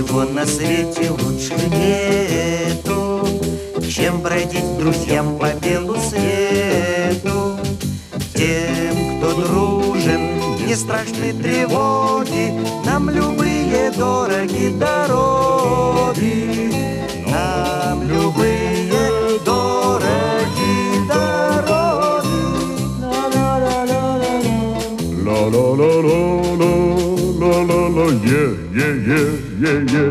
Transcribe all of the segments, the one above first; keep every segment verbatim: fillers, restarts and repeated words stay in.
Ничего на свете лучше нету, чем бродить друзьям по белу свету. Тем, кто дружен, не страшны тревоги, нам любые дороги дороги, нам любые дороги дороги. Ла-ла-ла-ла-ла-ла-ла-ла, е-е-е-е-е.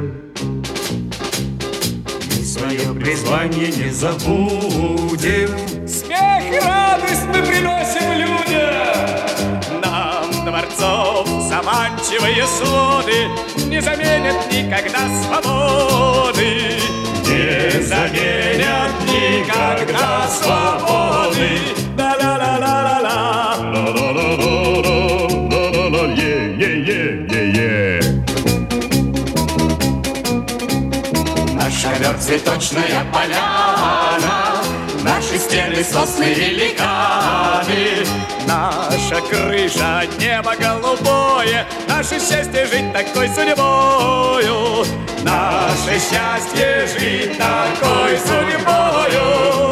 Мы свое призвание не забудем, смех и радость мы приносим людям. Нам дворцов заманчивые своды не заменят никогда свободы. Не заменят никогда свободы. Ла-ла-ла-ла-ла-ла, ла-ла-ла-ла-ла-ла, е-е-е-е-е. Наш ковер цветочная поляна, наши стены сосны великаны, наша крыша небо голубое, наше счастье жить такой судьбою, наше счастье жить такой судьбою.